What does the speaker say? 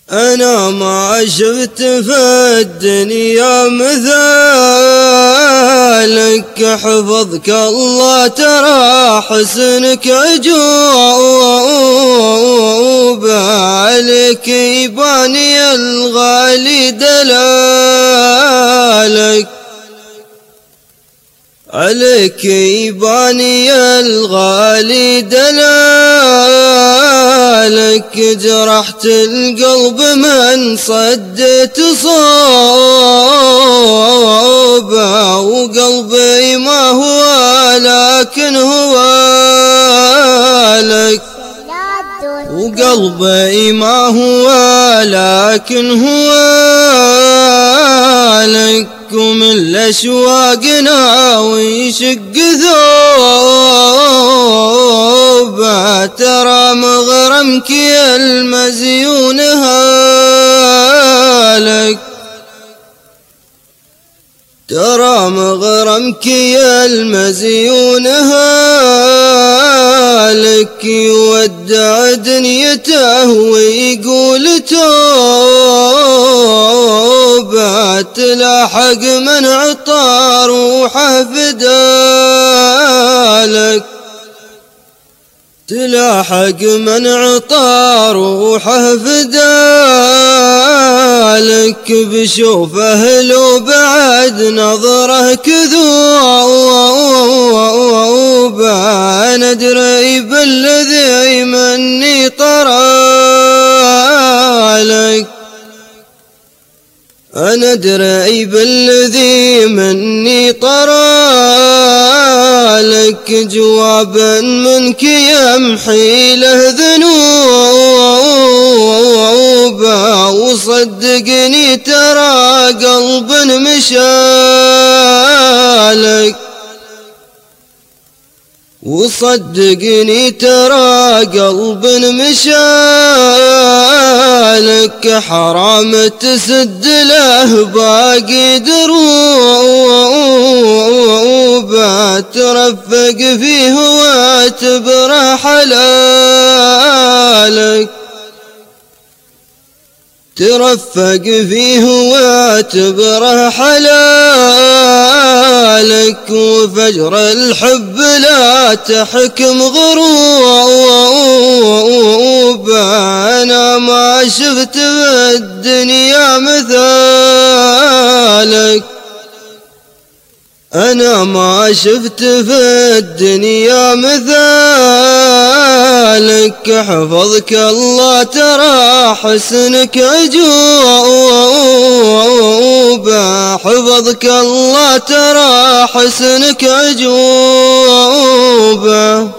أنا ما شفت في الدنيا مثالك، حفظك الله ترى حسنك عجوب، عليك يباني الغالي دلالك، عليك يباني الغالي دلالك، جرحت القلب من صدت صوبه، وقلبي ما هو لكن هو لك، وقلبي ما هو لكن هو لك، ومن الأشواقنا ويشق ثوبه، ترى مغرمك يا المزيون هالك، ترى مغرمك يا المزيون هالك، يودع دنيته ويقول توبه، تلاحق من عطى روحه فدالك، تلاحق من عطى روحه فدالك، بشوفه لو بعد نظره كذوب، أنا أدري بالذي مني طرالك، أنا أدري بالذي مني طرالك، جوابا منك يمحي له ذنوبه، وصدقني ترى قلب مشالك، وصدقني ترى قلب مشالك، حرام تسد له باقي دروبه، ترفق فيه واعتبره حلالك، ترفق فيه واعتبره حلالك، وفجر الحب لا تحكم غروبه، أنا ما شفت في الدنيا مثالك، أنا ما شفت في الدنيا مثالك، حفظك الله ترى حسنك عجوب، حفظك الله ترى حسنك عجوب.